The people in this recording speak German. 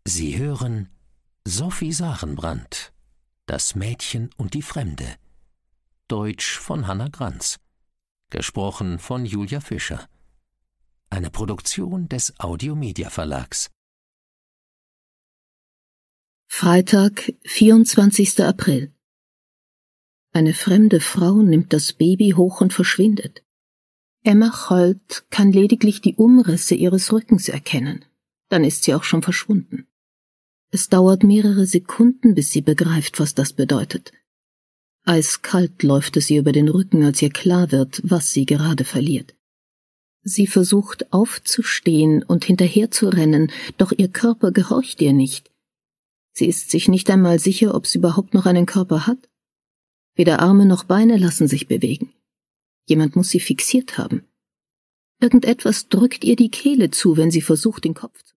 Sie hören Sophie Sarenbrant, Das Mädchen und die Fremde. Deutsch von Hannah Granz. Gesprochen von Julia Fischer. Eine Produktion des Audio-Media Verlags. Freitag, 24. April. Eine fremde Frau nimmt das Baby hoch und verschwindet. Emma Cholt kann lediglich die Umrisse ihres Rückens erkennen. Dann ist sie auch schon verschwunden. Es dauert mehrere Sekunden, bis sie begreift, was das bedeutet. Eiskalt läuft es ihr über den Rücken, als ihr klar wird, was sie gerade verliert. Sie versucht aufzustehen und hinterherzurennen, doch ihr Körper gehorcht ihr nicht. Sie ist sich nicht einmal sicher, ob sie überhaupt noch einen Körper hat. Weder Arme noch Beine lassen sich bewegen. Jemand muss sie fixiert haben. Irgendetwas drückt ihr die Kehle zu, wenn sie versucht, den Kopf zu